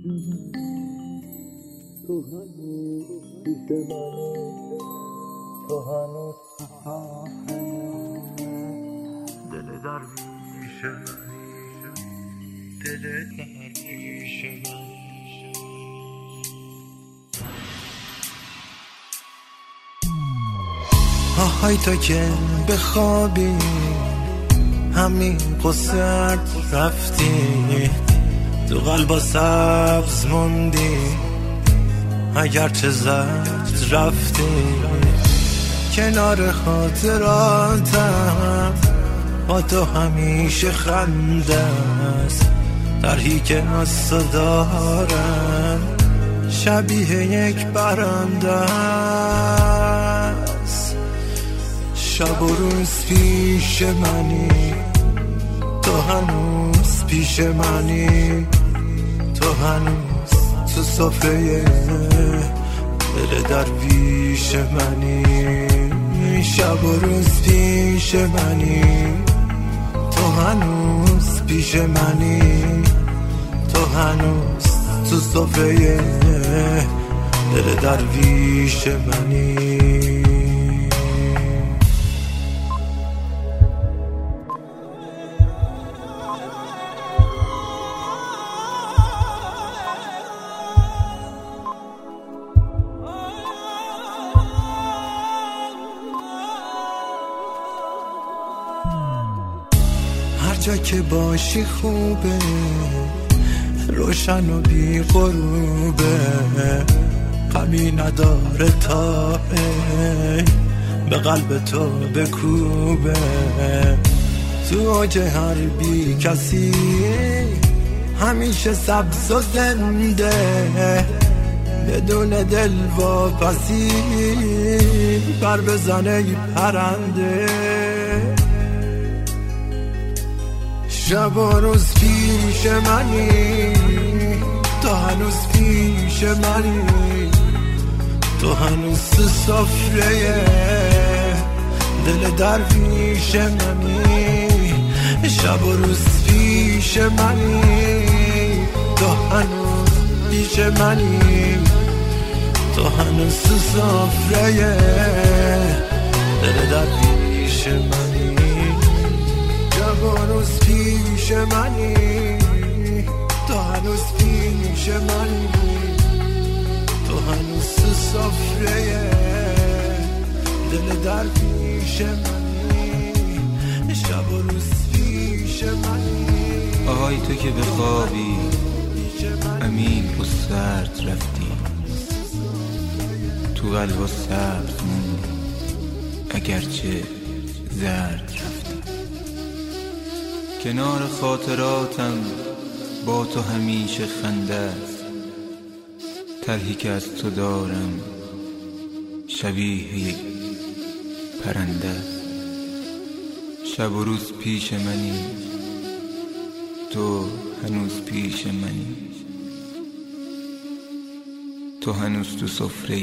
تو هنوز پیش منی، تو هنوز دل درویش منی، دل درویش منی. آهای تو که بخوابی همین قصت رفتی، تو قلبا سبز موندی اگرچه زرد رفتی. کنار خاطراتم با تو همیشه خنده است، طرحی که از تو دارم شبیه یک برنده است. شب و روز پیش منی، تو هنوز پیش منی، تو هنوز تو سفره دل درویش منی. شب و روز پیش منی، تو هنوز پیش منی، تو هنوز تو سفره دل درویش منی. هر جا که باشی خوبه، روشن و بی غروبه، غمی نداره تا به قلب تو بکوبه. تو اوج هر بی کسی همیشه سبز و زنده، بدون دل واپسی بر بزنه پرنده. شب و روز پیش منی، تو هنوز پیش منی، تو هنوز تو سفره دل درویش منی. شب و روز پیش منی، تو هنوز پیش منی، تو هنوز تو سفره دل درویش منی. شب و روز پیش منی، تو هنوز پیش منی، تو هنوز تو سفره دل درویش منی. شب و روز پیش منی. آهای تو که بخوابی امین و سرد رفتی، تو قلبا سبز موندی اگرچه زرد رفتی. کنار خاطراتم با تو همیشه خنده است، طرحی که از تو دارم شبیه یک پرنده است. شب و روز پیش منی، تو هنوز پیش منی، تو هنوز تو سفره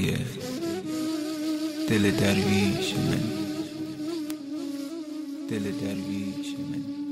دل درویش منی، دل درویش منی.